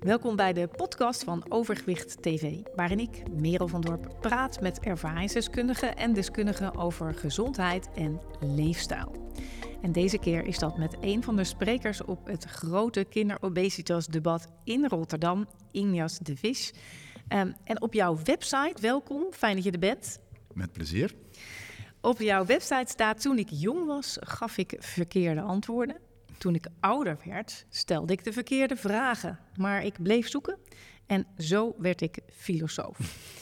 Welkom bij de podcast van Overgewicht TV, waarin ik, Merel van Dorp, praat met ervaringsdeskundigen en deskundigen over gezondheid en leefstijl. En deze keer is dat met een van de sprekers op het grote kinderobesitasdebat in Rotterdam, Ignas de Vis. En op jouw website, welkom, fijn dat je er bent. Met plezier. Op jouw website staat: toen ik jong was, gaf ik verkeerde antwoorden. Toen ik ouder werd, stelde ik de verkeerde vragen. Maar ik bleef zoeken en zo werd ik filosoof.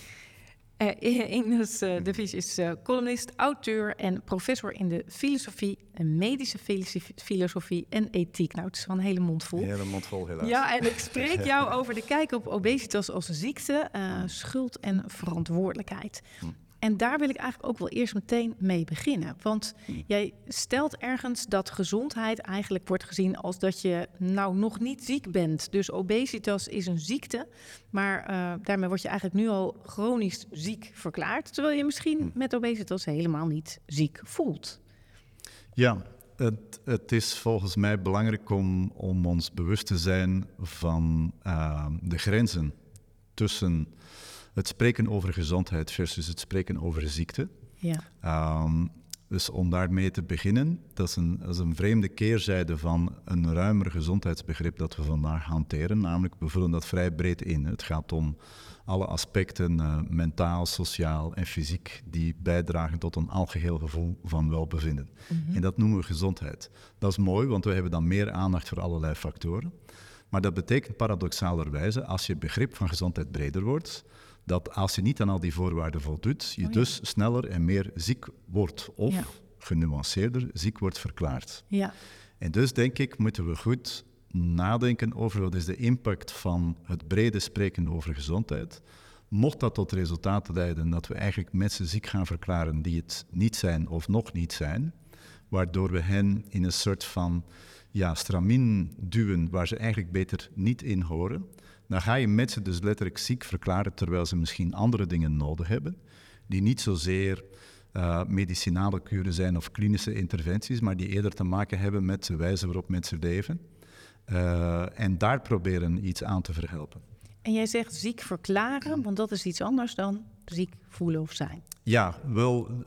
Ignas de Vis is columnist, auteur en professor in de filosofie, medische filosofie en ethiek. Nou, het is wel een hele mond vol. Een hele mond vol, helaas. Ja, en ik spreek jou over de kijk op obesitas als ziekte, schuld en verantwoordelijkheid. En daar wil ik eigenlijk ook wel eerst meteen mee beginnen. Want jij stelt ergens dat gezondheid eigenlijk wordt gezien als dat je nou nog niet ziek bent. Dus obesitas is een ziekte, maar daarmee word je eigenlijk nu al chronisch ziek verklaard. Terwijl je misschien met obesitas helemaal niet ziek voelt. Ja, het is volgens mij belangrijk om ons bewust te zijn van de grenzen tussen het spreken over gezondheid versus het spreken over ziekte. Ja. Dus om daarmee te beginnen, dat is een vreemde keerzijde van een ruimer gezondheidsbegrip dat we vandaag hanteren. Namelijk, we vullen dat vrij breed in. Het gaat om alle aspecten, mentaal, sociaal en fysiek, die bijdragen tot een algeheel gevoel van welbevinden. Mm-hmm. En dat noemen we gezondheid. Dat is mooi, want we hebben dan meer aandacht voor allerlei factoren. Maar dat betekent paradoxalerwijze, als je begrip van gezondheid breder wordt, dat als je niet aan al die voorwaarden voldoet, je dus sneller en meer ziek wordt of genuanceerder ziek wordt verklaard. Ja. En dus denk ik, moeten we goed nadenken over wat is de impact van het brede spreken over gezondheid. Mocht dat tot resultaat leiden dat we eigenlijk mensen ziek gaan verklaren die het niet zijn of nog niet zijn, waardoor we hen in een soort van stramien duwen waar ze eigenlijk beter niet in horen, dan ga je mensen dus letterlijk ziek verklaren terwijl ze misschien andere dingen nodig hebben, die niet zozeer medicinale kuren zijn of klinische interventies, maar die eerder te maken hebben met de wijze waarop mensen leven. En daar proberen iets aan te verhelpen. En jij zegt ziek verklaren, want dat is iets anders dan ziek voelen of zijn. Ja, wel,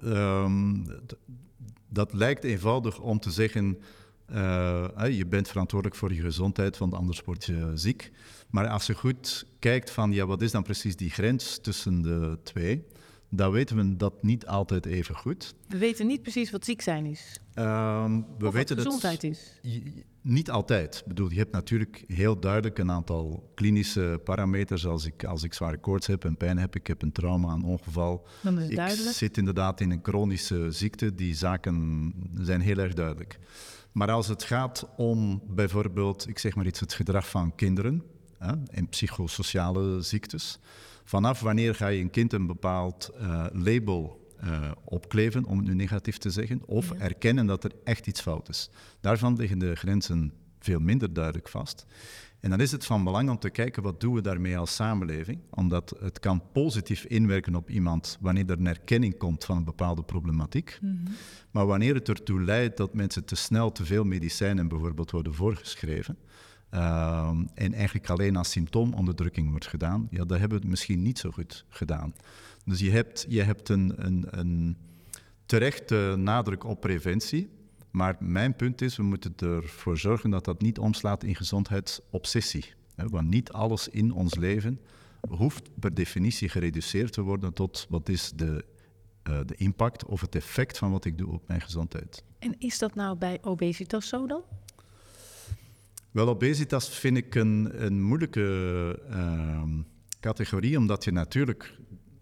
dat lijkt eenvoudig om te zeggen, je bent verantwoordelijk voor je gezondheid, want anders word je ziek. Maar als je goed kijkt van, wat is dan precies die grens tussen de twee, dan weten we dat niet altijd even goed. We weten niet precies wat ziek zijn is. We weten wat gezondheid is. Niet altijd. Ik bedoel, je hebt natuurlijk heel duidelijk een aantal klinische parameters. Als ik zware koorts heb en pijn heb, ik heb een trauma, een ongeval. Dan is het ik duidelijk. Zit inderdaad in een chronische ziekte. Die zaken zijn heel erg duidelijk. Maar als het gaat om bijvoorbeeld, ik zeg maar iets, het gedrag van kinderen en psychosociale ziektes. Vanaf wanneer ga je een kind een bepaald label opkleven, om het nu negatief te zeggen, of erkennen dat er echt iets fout is. Daarvan liggen de grenzen veel minder duidelijk vast. En dan is het van belang om te kijken, wat doen we daarmee als samenleving? Omdat het kan positief inwerken op iemand wanneer er een erkenning komt van een bepaalde problematiek. Mm-hmm. Maar wanneer het ertoe leidt dat mensen te snel te veel medicijnen bijvoorbeeld worden voorgeschreven, en eigenlijk alleen als symptoomonderdrukking wordt gedaan, dan hebben we het misschien niet zo goed gedaan. Dus je hebt een terechte nadruk op preventie, maar mijn punt is, we moeten ervoor zorgen dat dat niet omslaat in gezondheidsobsessie. Want niet alles in ons leven hoeft per definitie gereduceerd te worden tot wat is de impact of het effect van wat ik doe op mijn gezondheid. En is dat nou bij obesitas zo dan? Wel, obesitas vind ik een moeilijke categorie, omdat je natuurlijk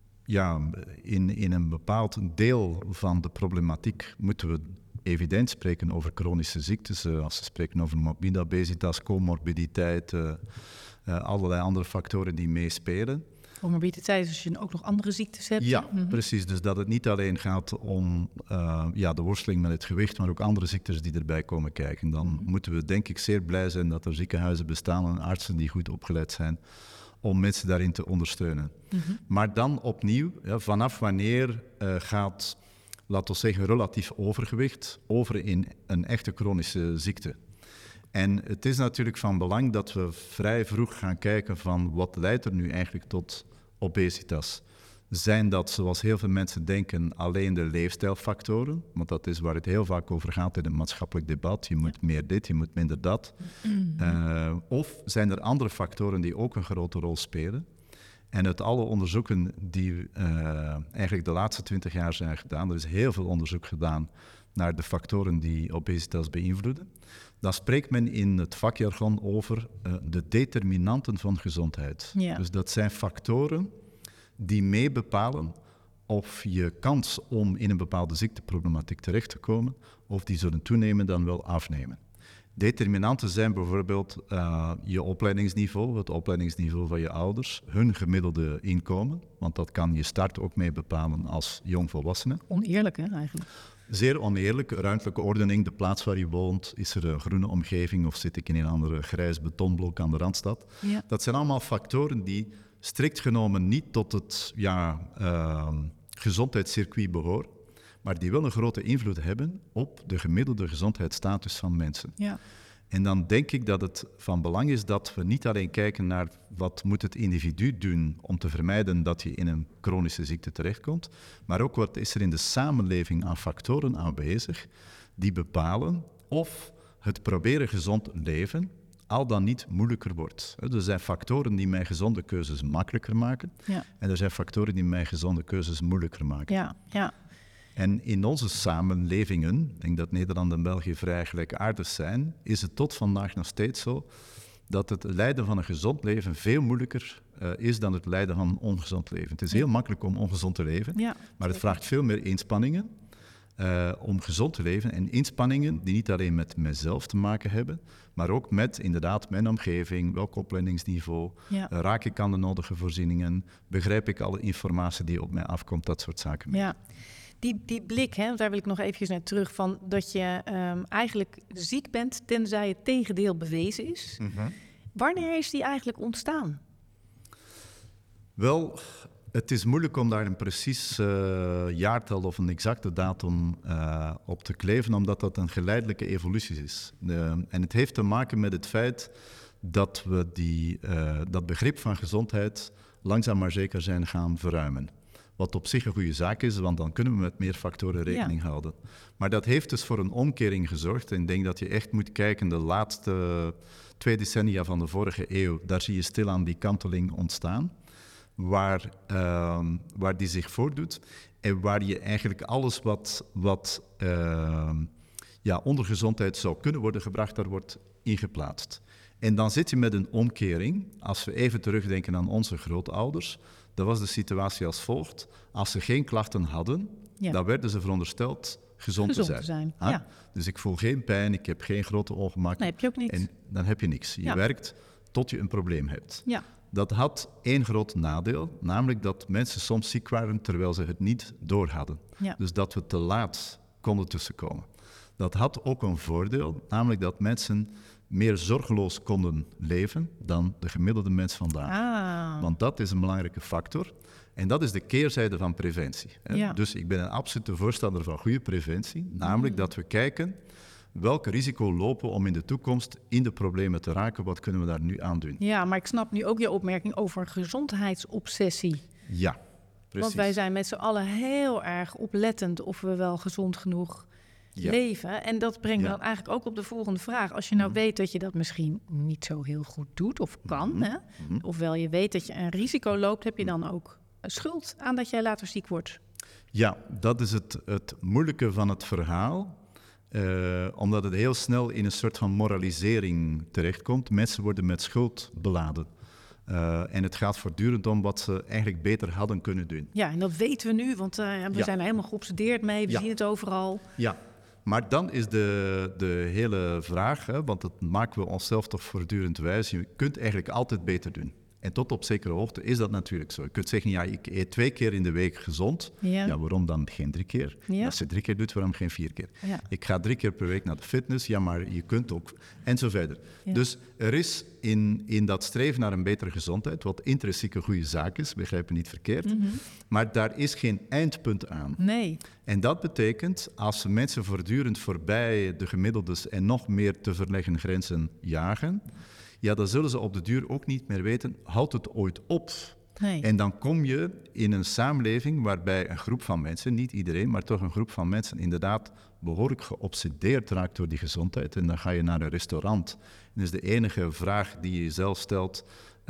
in een bepaald deel van de problematiek moeten we evident spreken over chronische ziektes. Als we spreken over morbide obesitas, comorbiditeit, allerlei andere factoren die meespelen. Comorbiditeit is als je ook nog andere ziektes hebt. Ja, precies. Dus dat het niet alleen gaat om de worsteling met het gewicht, maar ook andere ziektes die erbij komen kijken. Dan moeten we denk ik zeer blij zijn dat er ziekenhuizen bestaan en artsen die goed opgeleid zijn om mensen daarin te ondersteunen. Mm-hmm. Maar dan opnieuw, vanaf wanneer gaat, laten we zeggen, relatief overgewicht over in een echte chronische ziekte? En het is natuurlijk van belang dat we vrij vroeg gaan kijken van wat leidt er nu eigenlijk tot obesitas. Zijn dat, zoals heel veel mensen denken, alleen de leefstijlfactoren? Want dat is waar het heel vaak over gaat in het maatschappelijk debat. Je moet meer dit, je moet minder dat. Of zijn er andere factoren die ook een grote rol spelen? En uit alle onderzoeken die eigenlijk de laatste 20 jaar zijn gedaan, er is heel veel onderzoek gedaan naar de factoren die obesitas beïnvloeden. Dan spreekt men in het vakjargon over de determinanten van gezondheid. Ja. Dus dat zijn factoren die mee bepalen of je kans om in een bepaalde ziekteproblematiek terecht te komen, of die zullen toenemen dan wel afnemen. Determinanten zijn bijvoorbeeld je opleidingsniveau, het opleidingsniveau van je ouders, hun gemiddelde inkomen, want dat kan je start ook mee bepalen als jongvolwassene. Oneerlijk, hè, eigenlijk. Zeer oneerlijk, ruimtelijke ordening, de plaats waar je woont, is er een groene omgeving of zit ik in een andere grijs betonblok aan de Randstad. Ja. Dat zijn allemaal factoren die strikt genomen niet tot het gezondheidscircuit behoren, maar die wel een grote invloed hebben op de gemiddelde gezondheidsstatus van mensen. Ja. En dan denk ik dat het van belang is dat we niet alleen kijken naar wat moet het individu doen om te vermijden dat je in een chronische ziekte terechtkomt, maar ook wat is er in de samenleving aan factoren aanwezig die bepalen of het proberen gezond leven al dan niet moeilijker wordt. Er zijn factoren die mijn gezonde keuzes makkelijker maken en er zijn factoren die mijn gezonde keuzes moeilijker maken. Ja, ja. En in onze samenlevingen, ik denk dat Nederland en België vrij gelijkaardig zijn, is het tot vandaag nog steeds zo dat het leiden van een gezond leven veel moeilijker is dan het leiden van een ongezond leven. Het is heel makkelijk om ongezond te leven, maar het vraagt veel meer inspanningen om gezond te leven. En inspanningen die niet alleen met mezelf te maken hebben, maar ook met inderdaad mijn omgeving, welk opleidingsniveau, raak ik aan de nodige voorzieningen, begrijp ik alle informatie die op mij afkomt, dat soort zaken meer. Ja. Die blik, hè, daar wil ik nog eventjes naar terug, van dat je eigenlijk ziek bent tenzij het tegendeel bewezen is. Mm-hmm. Wanneer is die eigenlijk ontstaan? Wel, het is moeilijk om daar een precies jaartal of een exacte datum op te kleven, omdat dat een geleidelijke evolutie is. En het heeft te maken met het feit dat we dat begrip van gezondheid langzaam maar zeker zijn gaan verruimen. Wat op zich een goede zaak is, want dan kunnen we met meer factoren rekening houden. Maar dat heeft dus voor een omkering gezorgd. En ik denk dat je echt moet kijken, de laatste 2 decennia van de vorige eeuw, daar zie je stilaan die kanteling ontstaan, waar die zich voordoet. En waar je eigenlijk alles wat onder gezondheid zou kunnen worden gebracht, daar wordt ingeplaatst. En dan zit je met een omkering. Als we even terugdenken aan onze grootouders, dan was de situatie als volgt. Als ze geen klachten hadden, dan werden ze verondersteld gezond te zijn. Ja. Dus ik voel geen pijn, ik heb geen grote ongemakken. Nee, heb je ook niks. En dan heb je niks. Je werkt tot je een probleem hebt. Ja. Dat had één groot nadeel, namelijk dat mensen soms ziek waren terwijl ze het niet doorhadden. Ja. Dus dat we te laat konden tussenkomen. Dat had ook een voordeel, namelijk dat mensen meer zorgeloos konden leven dan de gemiddelde mens vandaag. Want dat is een belangrijke factor. En dat is de keerzijde van preventie. Hè? Ja. Dus ik ben een absolute voorstander van goede preventie. Namelijk dat we kijken welk risico lopen om in de toekomst in de problemen te raken. Wat kunnen we daar nu aan doen? Ja, maar ik snap nu ook je opmerking over gezondheidsobsessie. Ja, precies. Want wij zijn met z'n allen heel erg oplettend of we wel gezond genoeg leven. En dat brengt me dan eigenlijk ook op de volgende vraag. Als je nou weet dat je dat misschien niet zo heel goed doet of kan, hè? Ofwel je weet dat je een risico loopt, heb je dan ook schuld aan dat jij later ziek wordt? Ja, dat is het moeilijke van het verhaal. Omdat het heel snel in een soort van moralisering terechtkomt. Mensen worden met schuld beladen. En het gaat voortdurend om wat ze eigenlijk beter hadden kunnen doen. Ja, en dat weten we nu, want we zijn er helemaal geobsedeerd mee. We zien het overal. Ja, maar dan is de hele vraag, want dat maken we onszelf toch voortdurend wijs. Je kunt eigenlijk altijd beter doen. En tot op zekere hoogte is dat natuurlijk zo. Je kunt zeggen, ja, ik eet 2 keer in de week gezond. Ja. Ja, waarom dan geen 3 keer? Ja. Als je 3 keer doet, waarom geen 4 keer? Ja. Ik ga 3 keer per week naar de fitness. Ja, maar je kunt ook... En zo verder. Ja. Dus er is in dat streven naar een betere gezondheid, wat intrinsiek een goede zaak is, begrijp me niet verkeerd, maar daar is geen eindpunt aan. Nee. En dat betekent, als mensen voortdurend voorbij de gemiddeldes en nog meer te verleggen grenzen jagen, ja, dan zullen ze op de duur ook niet meer weten, houdt het ooit op? Nee. En dan kom je in een samenleving waarbij een groep van mensen, niet iedereen, maar toch een groep van mensen inderdaad behoorlijk geobsedeerd raakt door die gezondheid. En dan ga je naar een restaurant. En is de enige vraag die je jezelf stelt,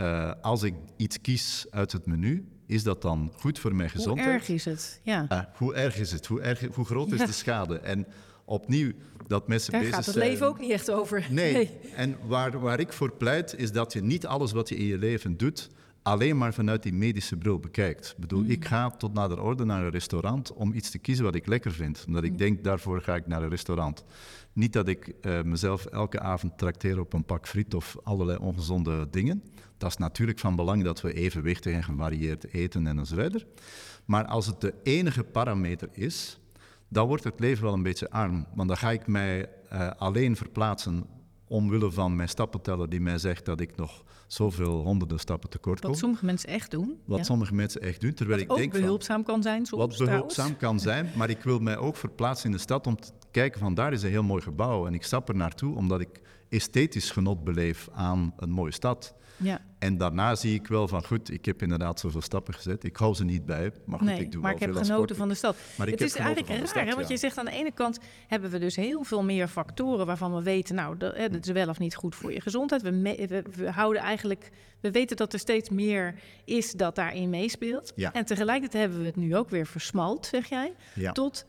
als ik iets kies uit het menu, is dat dan goed voor mijn gezondheid? Hoe erg is het? Ja. Hoe erg is het? Hoe groot is de schade? En opnieuw, dat mensen Daar bezig gaat het zijn... leven ook niet echt over. Nee. En waar ik voor pleit, is dat je niet alles wat je in je leven doet, alleen maar vanuit die medische bril bekijkt. Ik bedoel, ik ga tot nader orde naar een restaurant om iets te kiezen wat ik lekker vind. Omdat ik denk, daarvoor ga ik naar een restaurant. Niet dat ik mezelf elke avond trakteer op een pak friet of allerlei ongezonde dingen. Dat is natuurlijk van belang dat we evenwichtig en gevarieerd eten en zo verder. Maar als het de enige parameter is, dan wordt het leven wel een beetje arm. Want dan ga ik mij alleen verplaatsen omwille van mijn stappenteller die mij zegt dat ik nog zoveel honderden stappen tekort kom. Wat sommige mensen echt doen. Wat sommige mensen echt doen. Terwijl Wat ik ook denk behulpzaam kan zijn soms. wat behulpzaam kan zijn, maar ik wil mij ook verplaatsen in de stad om te kijken van daar is een heel mooi gebouw. En ik stap er naartoe omdat ik esthetisch genot beleef aan een mooie stad. Ja. En daarna zie ik wel van goed, ik heb inderdaad zoveel stappen gezet. Ik hou ze niet bij, maar goed, ik doe maar wel ik heb veel aan genoten sport. van de stad. Maar ik Het heb is genoten eigenlijk van de raar, stad, hè? Want ja. je zegt aan de ene kant hebben we dus heel veel meer factoren waarvan we weten, nou, dat is wel of niet goed voor je gezondheid. We houden eigenlijk, we weten dat er steeds meer is dat daarin meespeelt. Ja. En tegelijkertijd hebben we het nu ook weer versmalt, zeg jij, Ja. tot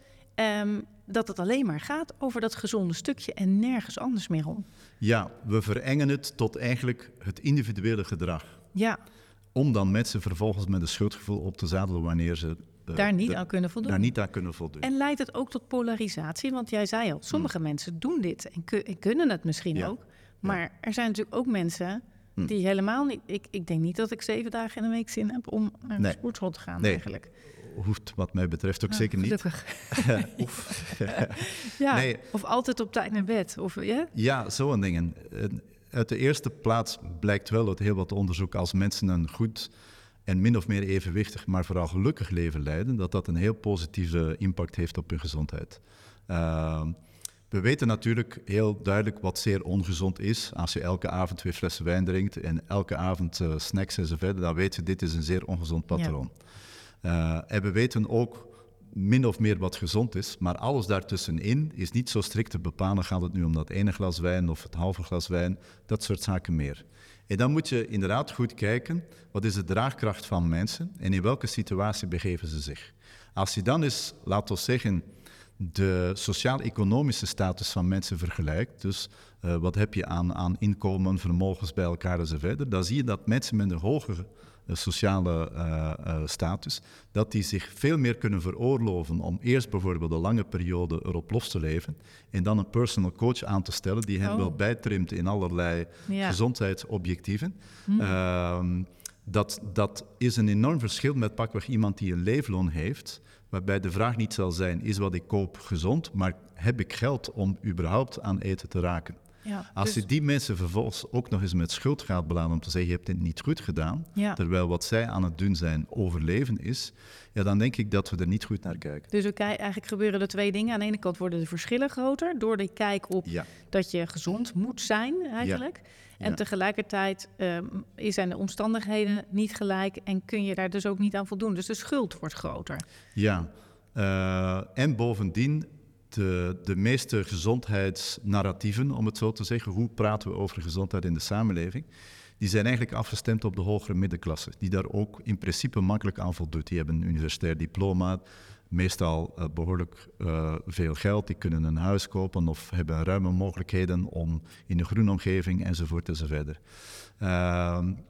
dat het alleen maar gaat over dat gezonde stukje en nergens anders meer om. Ja, we verengen het tot eigenlijk het individuele gedrag. Ja, Om dan mensen vervolgens met een schuldgevoel op te zadelen wanneer ze daar niet aan kunnen voldoen. daar niet aan kunnen voldoen. En leidt het ook tot polarisatie? Want jij zei al, sommige mensen doen dit en kunnen het misschien Ja. ook. Maar er zijn natuurlijk ook mensen die helemaal niet... Ik denk niet dat ik 7 dagen in de week zin heb om naar de Nee. sportschool te gaan Nee. eigenlijk. Hoeft wat mij betreft ook zeker niet. Gelukkig. Oef. Ja, Nee. of altijd op tijd naar bed. Of, ja? Ja, zo'n dingen. Uit de eerste plaats blijkt wel uit heel wat onderzoek als mensen een goed en min of meer evenwichtig, maar vooral gelukkig leven leiden, dat dat een heel positieve impact heeft op hun gezondheid. We weten natuurlijk heel duidelijk wat zeer ongezond is. Als je elke avond 2 flessen wijn drinkt en elke avond snacks en zo verder, dan weet je, dit is een zeer ongezond patroon. En we weten ook min of meer wat gezond is, maar alles daartussenin is niet zo strikt te bepalen. Gaat het nu om dat ene glas wijn of het halve glas wijn, dat soort zaken meer. En dan moet je inderdaad goed kijken, wat is de draagkracht van mensen en in welke situatie begeven ze zich. Als je dan eens, laten we zeggen, de sociaal-economische status van mensen vergelijkt, dus wat heb je aan inkomen, vermogens bij elkaar enzovoort, dan zie je dat mensen met een hogere sociale status, dat die zich veel meer kunnen veroorloven om eerst bijvoorbeeld een lange periode erop los te leven en dan een personal coach aan te stellen die hen wel bijtrimt in allerlei gezondheidsobjectieven. Dat is een enorm verschil met pakweg iemand die een leefloon heeft, waarbij de vraag niet zal zijn, is wat ik koop gezond, maar heb ik geld om überhaupt aan eten te raken? Ja, Als je die mensen vervolgens ook nog eens met schuld gaat beladen om te zeggen, je hebt dit niet goed gedaan, terwijl wat zij aan het doen zijn overleven is, ja, dan denk ik dat we er niet goed naar kijken. Dus eigenlijk gebeuren er 2 dingen. Aan de ene kant worden de verschillen groter door de kijk op dat je gezond moet zijn eigenlijk. En tegelijkertijd zijn de omstandigheden niet gelijk en kun je daar dus ook niet aan voldoen. Dus de schuld wordt groter. Ja, en bovendien de meeste gezondheidsnarratieven, om het zo te zeggen, hoe praten we over gezondheid in de samenleving, die zijn eigenlijk afgestemd op de hogere middenklasse, die daar ook in principe makkelijk aan voldoet. Die hebben een universitair diploma, meestal behoorlijk veel geld, die kunnen een huis kopen of hebben ruime mogelijkheden om in een groene omgeving enzovoort enzovoort.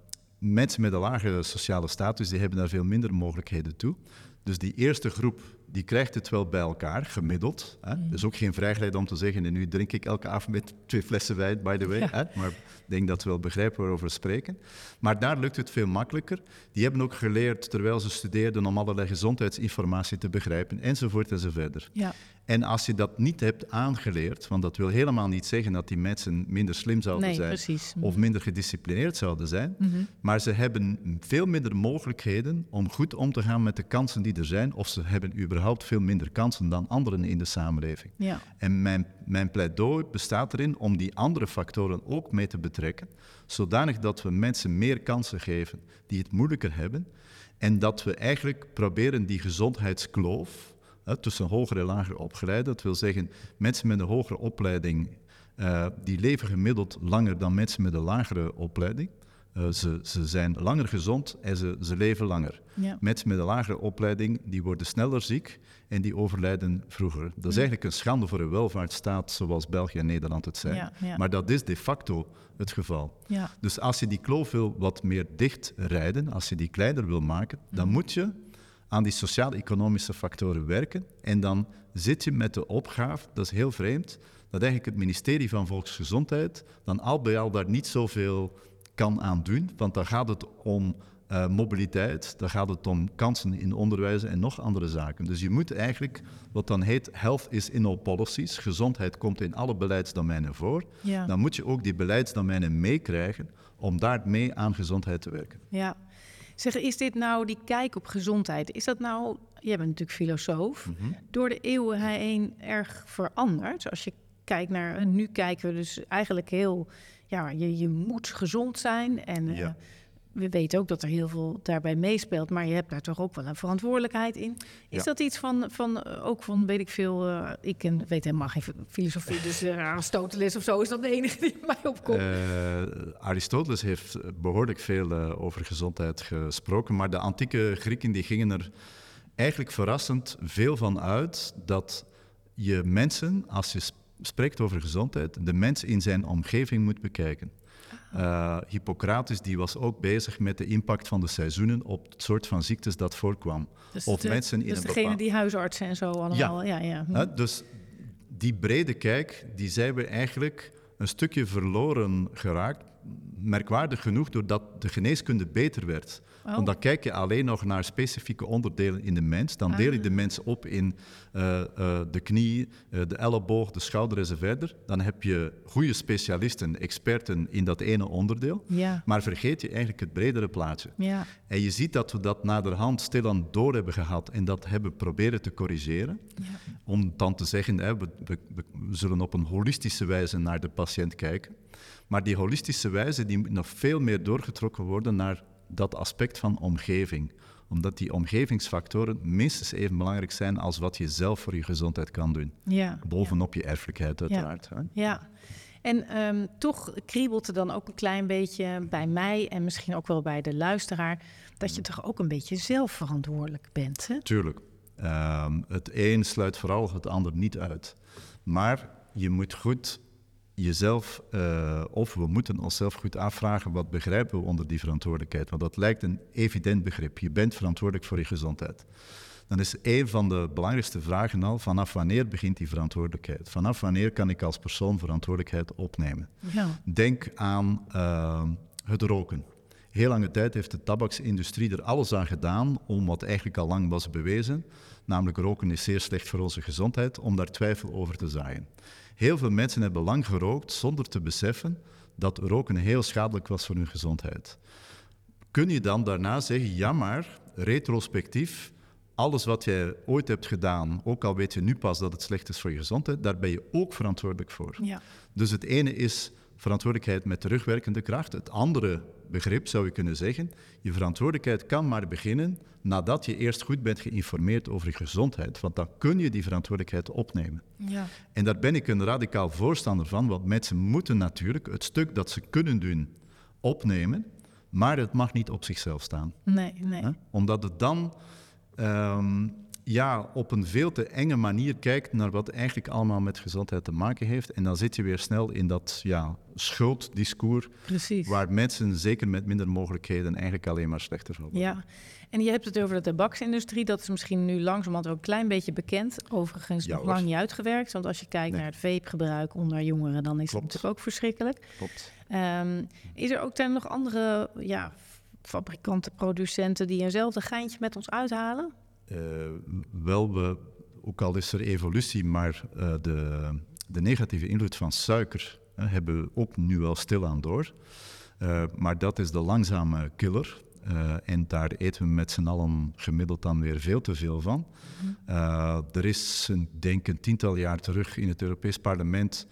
Mensen met een lagere sociale status, die hebben daar veel minder mogelijkheden toe. Dus die eerste groep die krijgt het wel bij elkaar, gemiddeld. Hè? Er is ook geen vrijheid om te zeggen, en nu drink ik elke avond met 2 flessen wijn, by the way. Hè? Maar ik denk dat we wel begrijpen waarover we spreken. Maar daar lukt het veel makkelijker. Die hebben ook geleerd, terwijl ze studeerden, om allerlei gezondheidsinformatie te begrijpen, enzovoort enzovoort. Ja. En als je dat niet hebt aangeleerd, want dat wil helemaal niet zeggen dat die mensen minder slim zouden zijn precies. of minder gedisciplineerd zouden zijn, maar ze hebben veel minder mogelijkheden om goed om te gaan met de kansen die er zijn, of ze hebben überhaupt veel minder kansen dan anderen in de samenleving. Ja. En mijn pleidooi bestaat erin om die andere factoren ook mee te betrekken, zodanig dat we mensen meer kansen geven die het moeilijker hebben en dat we eigenlijk proberen die gezondheidskloof tussen hoger en lager opgeleide. Dat wil zeggen, mensen met een hogere opleiding, die leven gemiddeld langer dan mensen met een lagere opleiding. Ze zijn langer gezond en ze leven langer. Ja. Mensen met een lagere opleiding, die worden sneller ziek en die overlijden vroeger. Dat is eigenlijk een schande voor een welvaartsstaat zoals België en Nederland het zijn. Ja. Maar dat is de facto het geval. Ja. Dus als je die kloof wil wat meer dicht rijden, als je die kleiner wil maken, dan moet je aan die sociaal-economische factoren werken. En dan zit je met de opgave, dat is heel vreemd, dat eigenlijk het ministerie van Volksgezondheid dan al bij al daar niet zoveel kan aan doen. Want dan gaat het om mobiliteit, dan gaat het om kansen in onderwijs en nog andere zaken. Dus je moet eigenlijk, wat dan heet health is in all policies, gezondheid komt in alle beleidsdomeinen voor. Ja. Dan moet je ook die beleidsdomeinen meekrijgen om daar mee aan gezondheid te werken. Ja. Zeg, is dit nou die kijk op gezondheid? Is dat nou, jij bent natuurlijk filosoof, door de eeuwen heen erg veranderd? Als je kijkt naar, nu kijken we dus eigenlijk heel, ja, je moet gezond zijn. En we weten ook dat er heel veel daarbij meespeelt, maar je hebt daar toch ook wel een verantwoordelijkheid in. Is dat iets ook van, weet ik veel, weet helemaal geen filosofie, dus Aristoteles of zo, is dat de enige die mij opkomt? Aristoteles heeft behoorlijk veel over gezondheid gesproken, maar de antieke Grieken die gingen er eigenlijk verrassend veel van uit dat je mensen, als je spreekt over gezondheid, de mens in zijn omgeving moet bekijken. Hippocrates die was ook bezig met de impact van de seizoenen op het soort van ziektes dat voorkwam. Dus of mensen in degene die huisartsen en zo allemaal. Ja. Dus die brede kijk, die zijn we eigenlijk een stukje verloren geraakt. Merkwaardig genoeg doordat de geneeskunde beter werd. Want dan kijk je alleen nog naar specifieke onderdelen in de mens. Dan deel je de mens op in de knie, de elleboog, de schouder enzovoort. Dan heb je goede specialisten, experten in dat ene onderdeel. Ja. Maar vergeet je eigenlijk het bredere plaatje. Ja. En je ziet dat we dat naderhand stilaan door hebben gehad en dat hebben proberen te corrigeren. Ja. Om dan te zeggen, we zullen op een holistische wijze naar de patiënt kijken. Maar die holistische wijze die moet nog veel meer doorgetrokken worden naar dat aspect van omgeving. Omdat die omgevingsfactoren minstens even belangrijk zijn als wat je zelf voor je gezondheid kan doen. Ja. Bovenop je erfelijkheid uiteraard. Ja. Ja. En toch kriebelt er dan ook een klein beetje bij mij en misschien ook wel bij de luisteraar, dat je toch ook een beetje zelf verantwoordelijk bent. Hè? Tuurlijk. Het een sluit vooral het ander niet uit. Maar je moet goed jezelf, of we moeten onszelf goed afvragen, wat begrijpen we onder die verantwoordelijkheid? Want dat lijkt een evident begrip. Je bent verantwoordelijk voor je gezondheid. Dan is een van de belangrijkste vragen al, vanaf wanneer begint die verantwoordelijkheid? Vanaf wanneer kan ik als persoon verantwoordelijkheid opnemen? Ja. Denk aan het roken. Heel lange tijd heeft de tabaksindustrie er alles aan gedaan om wat eigenlijk al lang was bewezen, namelijk roken is zeer slecht voor onze gezondheid, om daar twijfel over te zaaien. Heel veel mensen hebben lang gerookt zonder te beseffen dat roken heel schadelijk was voor hun gezondheid. Kun je dan daarna zeggen, ja maar, retrospectief, alles wat jij ooit hebt gedaan, ook al weet je nu pas dat het slecht is voor je gezondheid, daar ben je ook verantwoordelijk voor. Ja. Dus het ene is verantwoordelijkheid met terugwerkende kracht. Het andere begrip zou je kunnen zeggen, je verantwoordelijkheid kan maar beginnen nadat je eerst goed bent geïnformeerd over je gezondheid, want dan kun je die verantwoordelijkheid opnemen. Ja. En daar ben ik een radicaal voorstander van, want mensen moeten natuurlijk het stuk dat ze kunnen doen opnemen, maar het mag niet op zichzelf staan. Nee. Omdat het dan op een veel te enge manier kijkt naar wat eigenlijk allemaal met gezondheid te maken heeft. En dan zit je weer snel in dat schulddiscours, Precies. waar mensen, zeker met minder mogelijkheden, eigenlijk alleen maar slechter van worden. Ja, en je hebt het over de tabaksindustrie. Dat is misschien nu langzamerhand ook een klein beetje bekend. Overigens nog lang niet uitgewerkt. Want als je kijkt naar het vapegebruik onder jongeren, dan is het natuurlijk ook verschrikkelijk. Klopt. Is er ook nog andere fabrikanten, producenten die eenzelfde geintje met ons uithalen? Ook al is er evolutie, maar de negatieve invloed van suiker hebben we ook nu wel stilaan door. Maar dat is de langzame killer. En daar eten we met z'n allen gemiddeld dan weer veel te veel van. Er is, denk ik, een 10-tal jaar terug in het Europees Parlement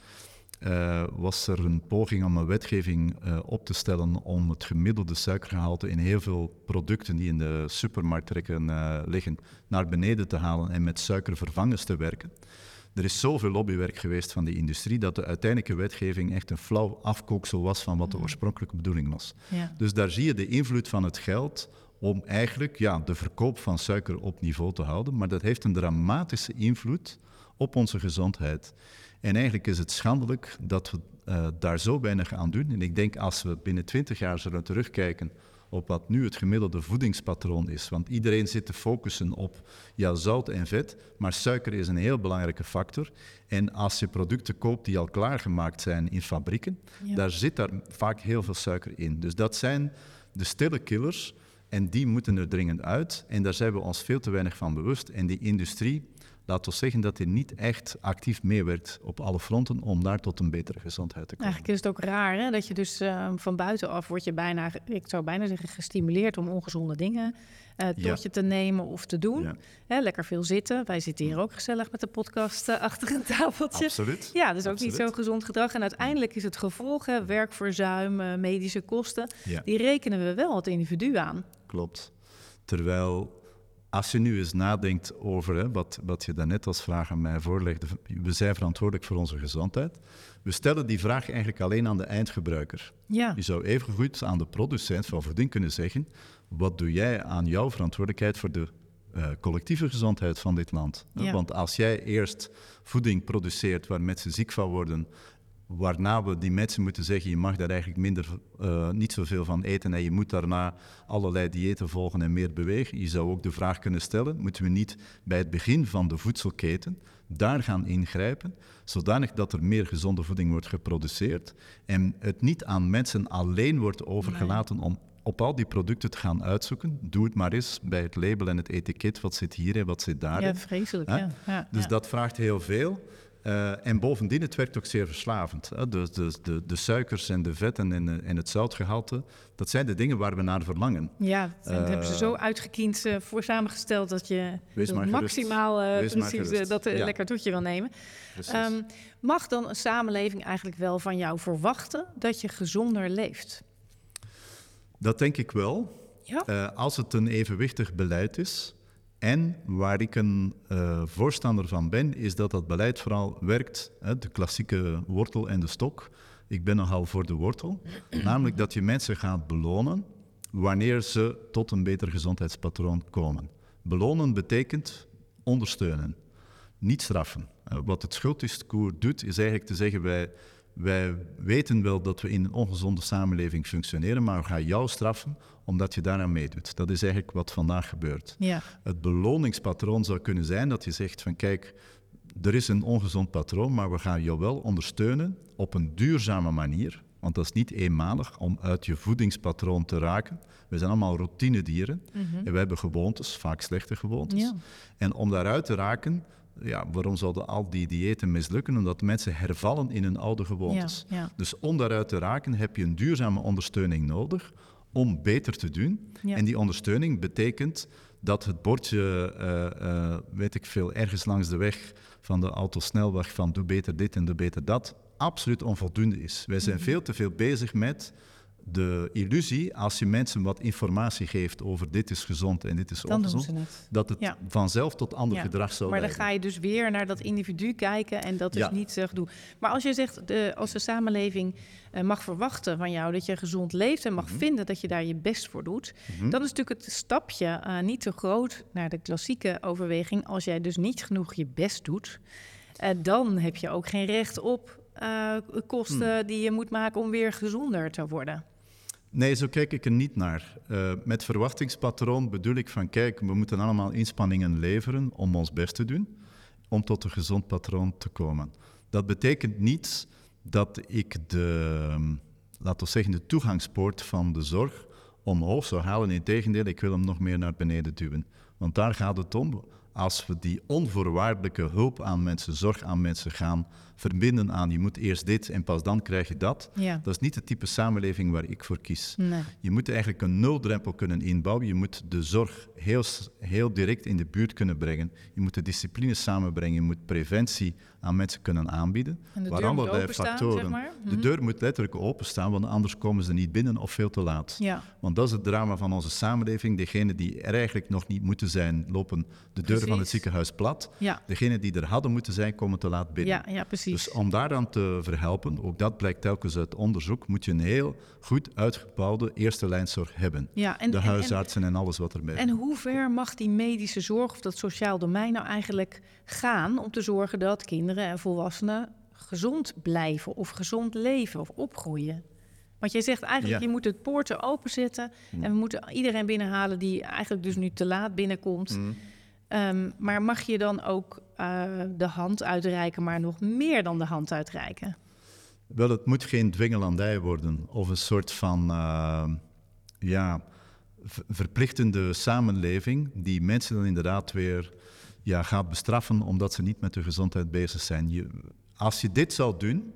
was er een poging om een wetgeving op te stellen om het gemiddelde suikergehalte in heel veel producten die in de supermarktrekken liggen naar beneden te halen en met suikervervangers te werken. Er is zoveel lobbywerk geweest van die industrie dat de uiteindelijke wetgeving echt een flauw afkooksel was van wat de oorspronkelijke bedoeling was. Ja. Dus daar zie je de invloed van het geld om eigenlijk de verkoop van suiker op niveau te houden, maar dat heeft een dramatische invloed op onze gezondheid. En eigenlijk is het schandelijk dat we daar zo weinig aan doen. En ik denk als we binnen 20 jaar zullen terugkijken op wat nu het gemiddelde voedingspatroon is. Want iedereen zit te focussen op zout en vet, maar suiker is een heel belangrijke factor. En als je producten koopt die al klaargemaakt zijn in fabrieken, daar zit vaak heel veel suiker in. Dus dat zijn de stille killers en die moeten er dringend uit. En daar zijn we ons veel te weinig van bewust. En die industrie, laten we zeggen dat hij niet echt actief meewerkt op alle fronten om daar tot een betere gezondheid te komen. Eigenlijk is het ook raar dat je dus van buitenaf word je bijna, ik zou bijna zeggen, gestimuleerd om ongezonde dingen tot je te nemen of te doen. Ja. Lekker veel zitten. Wij zitten hier ook gezellig met de podcast achter een tafeltje. Absoluut. Ja, dus ook niet zo gezond gedrag. En uiteindelijk is het gevolg, werkverzuim, medische kosten, die rekenen we wel het individu aan. Klopt. Terwijl als je nu eens nadenkt over wat je daarnet als vraag aan mij voorlegde, we zijn verantwoordelijk voor onze gezondheid. We stellen die vraag eigenlijk alleen aan de eindgebruiker. Ja. Je zou evengoed aan de producent van voeding kunnen zeggen, wat doe jij aan jouw verantwoordelijkheid voor de collectieve gezondheid van dit land? Ja. Want als jij eerst voeding produceert waar mensen ziek van worden, waarna we die mensen moeten zeggen, je mag daar eigenlijk niet zoveel van eten en je moet daarna allerlei diëten volgen en meer bewegen. Je zou ook de vraag kunnen stellen, moeten we niet bij het begin van de voedselketen daar gaan ingrijpen, zodanig dat er meer gezonde voeding wordt geproduceerd en het niet aan mensen alleen wordt overgelaten om op al die producten te gaan uitzoeken. Doe het maar eens bij het label en het etiket, wat zit hier en wat zit daarin. Ja, vreselijk. Dus dat vraagt heel veel. En bovendien, het werkt ook zeer verslavend. De suikers en de vetten en het zoutgehalte, dat zijn de dingen waar we naar verlangen. Ja, dat hebben ze zo uitgekiend voor samengesteld dat je maximaal lekker tot je wil nemen. Mag dan een samenleving eigenlijk wel van jou verwachten dat je gezonder leeft? Dat denk ik wel. Ja? Als het een evenwichtig beleid is. En waar ik een voorstander van ben, is dat dat beleid vooral werkt, de klassieke wortel en de stok. Ik ben nogal voor de wortel. Namelijk dat je mensen gaat belonen wanneer ze tot een beter gezondheidspatroon komen. Belonen betekent ondersteunen, niet straffen. Wat het schulddiscours doet, is eigenlijk te zeggen, wij weten wel dat we in een ongezonde samenleving functioneren, maar we gaan jou straffen omdat je daaraan meedoet. Dat is eigenlijk wat vandaag gebeurt. Ja. Het beloningspatroon zou kunnen zijn dat je zegt van kijk, er is een ongezond patroon, maar we gaan jou wel ondersteunen op een duurzame manier. Want dat is niet eenmalig om uit je voedingspatroon te raken. We zijn allemaal routinedieren en we hebben gewoontes, vaak slechte gewoontes. Ja. En om daaruit te raken, waarom zouden al die diëten mislukken? Omdat mensen hervallen in hun oude gewoontes. Ja, ja. Dus om daaruit te raken heb je een duurzame ondersteuning nodig om beter te doen. Ja. En die ondersteuning betekent dat het bordje, ergens langs de weg van de autosnelweg van doe beter dit en doe beter dat, absoluut onvoldoende is. Wij zijn veel te veel bezig met de illusie, als je mensen wat informatie geeft over dit is gezond en dit is ongezond, dat het vanzelf tot ander gedrag zal leiden. Maar dan ga je dus weer naar dat individu kijken en dat is niet gedoe. Maar als je zegt, als de samenleving mag verwachten van jou dat je gezond leeft en mag vinden dat je daar je best voor doet, dan is natuurlijk het stapje niet te groot naar de klassieke overweging. Als jij dus niet genoeg je best doet, dan heb je ook geen recht op kosten die je moet maken om weer gezonder te worden. Nee, zo kijk ik er niet naar. Met verwachtingspatroon bedoel ik van, kijk, we moeten allemaal inspanningen leveren om ons best te doen, om tot een gezond patroon te komen. Dat betekent niet dat ik laten we zeggen, de toegangspoort van de zorg omhoog zou halen. Integendeel, ik wil hem nog meer naar beneden duwen. Want daar gaat het om. Als we die onvoorwaardelijke hulp aan mensen, zorg aan mensen gaan verbinden aan je moet eerst dit en pas dan krijg je dat. Ja. Dat is niet het type samenleving waar ik voor kies. Nee. Je moet eigenlijk een nuldrempel kunnen inbouwen. Je moet de zorg heel direct in de buurt kunnen brengen. Je moet de discipline samenbrengen. Je moet preventie aan mensen kunnen aanbieden. En de deur moet openstaan, zeg maar. De deur moet letterlijk openstaan, want anders komen ze niet binnen of veel te laat. Ja. Want dat is het drama van onze samenleving. Degenen die er eigenlijk nog niet moeten zijn, lopen de deuren van het ziekenhuis plat. Ja. Degenen die er hadden moeten zijn, komen te laat binnen. Ja, precies. Dus om daaraan te verhelpen, ook dat blijkt telkens uit onderzoek, moet je een heel goed uitgebouwde eerste lijnzorg hebben. Ja, de huisartsen en alles wat erbij. En hoe ver mag die medische zorg of dat sociaal domein nou eigenlijk gaan om te zorgen dat kinderen en volwassenen gezond blijven of gezond leven of opgroeien? Want jij zegt eigenlijk, je moet de poorten openzetten en we moeten iedereen binnenhalen die eigenlijk dus nu te laat binnenkomt. Maar mag je dan ook de hand uitreiken, maar nog meer dan de hand uitreiken? Wel, het moet geen dwingelandij worden of een soort van verplichtende samenleving die mensen dan inderdaad weer gaat bestraffen omdat ze niet met hun gezondheid bezig zijn. Als je dit zou doen,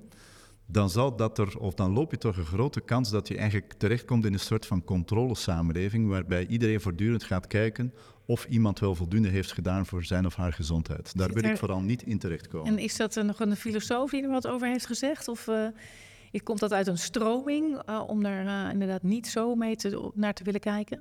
dan loop je toch een grote kans dat je eigenlijk terechtkomt in een soort van controlesamenleving waarbij iedereen voortdurend gaat kijken of iemand wel voldoende heeft gedaan voor zijn of haar gezondheid. Daar wil ik vooral niet in terechtkomen. En is dat nog een filosoof die er wat over heeft gezegd? Of komt dat uit een stroming om daar inderdaad niet zo naar te willen kijken?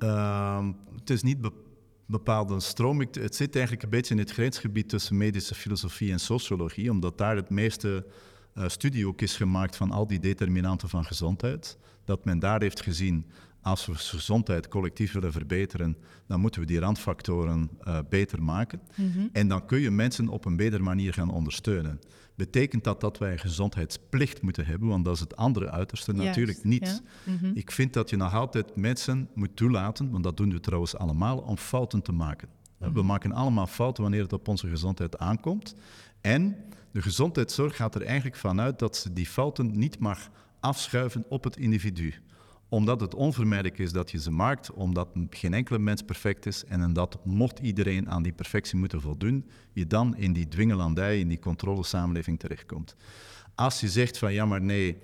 Het is niet bepaalde stroming. Het zit eigenlijk een beetje in het grensgebied tussen medische filosofie en sociologie, omdat daar het meeste studie ook is gemaakt van al die determinanten van gezondheid. Dat men daar heeft gezien, als we gezondheid collectief willen verbeteren, dan moeten we die randfactoren beter maken. Mm-hmm. En dan kun je mensen op een betere manier gaan ondersteunen. Betekent dat wij een gezondheidsplicht moeten hebben? Want dat is het andere uiterste natuurlijk niet. Ja. Mm-hmm. Ik vind dat je nog altijd mensen moet toelaten, want dat doen we trouwens allemaal, om fouten te maken. Mm-hmm. We maken allemaal fouten wanneer het op onze gezondheid aankomt. En de gezondheidszorg gaat er eigenlijk vanuit dat ze die fouten niet mag afschuiven op het individu. Omdat het onvermijdelijk is dat je ze maakt, omdat geen enkele mens perfect is en dat mocht iedereen aan die perfectie moeten voldoen, je dan in die dwingelandij, in die controlesamenleving terechtkomt. Als je zegt van ja maar nee,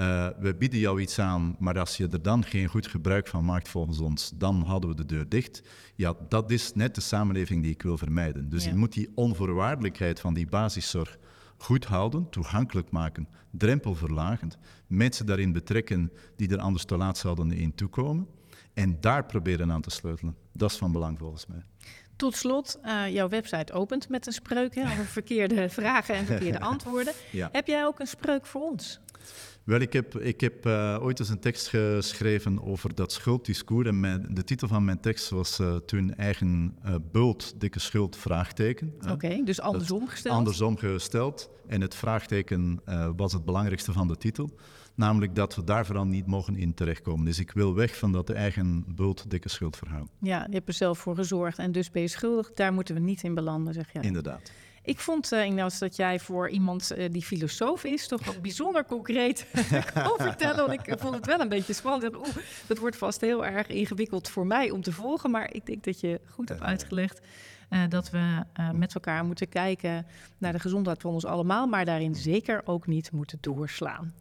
we bieden jou iets aan, maar als je er dan geen goed gebruik van maakt volgens ons, dan houden we de deur dicht. Ja, dat is net de samenleving die ik wil vermijden. Dus je moet die onvoorwaardelijkheid van die basiszorg goed houden, toegankelijk maken, drempelverlagend, mensen daarin betrekken die er anders te laat zouden in toekomen en daar proberen aan te sleutelen. Dat is van belang volgens mij. Tot slot, jouw website opent met een spreuk over verkeerde vragen en verkeerde antwoorden. Ja. Heb jij ook een spreuk voor ons? Wel, ik heb ooit eens een tekst geschreven over dat schulddiscours. En de titel van mijn tekst was toen eigen bult, dikke schuld, vraagteken. Oké, dus andersom gesteld? Andersom gesteld. En het vraagteken was het belangrijkste van de titel. Namelijk dat we daar vooral niet mogen in terechtkomen. Dus ik wil weg van dat eigen bult, dikke schuld verhaal. Ja, je hebt er zelf voor gezorgd en dus ben je schuldig. Daar moeten we niet in belanden, zeg jij. Inderdaad. Ik vond, Ignace, dat jij voor iemand die filosoof is, toch ook bijzonder concreet kon vertellen. Want ik vond het wel een beetje spannend. Dat wordt vast heel erg ingewikkeld voor mij om te volgen. Maar ik denk dat je goed hebt uitgelegd dat we met elkaar moeten kijken naar de gezondheid van ons allemaal. Maar daarin zeker ook niet moeten doorslaan.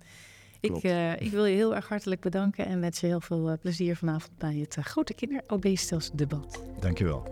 Ik wil je heel erg hartelijk bedanken en wens je heel veel plezier vanavond bij het Grote Kinder Obesitas Debat. Dank je wel.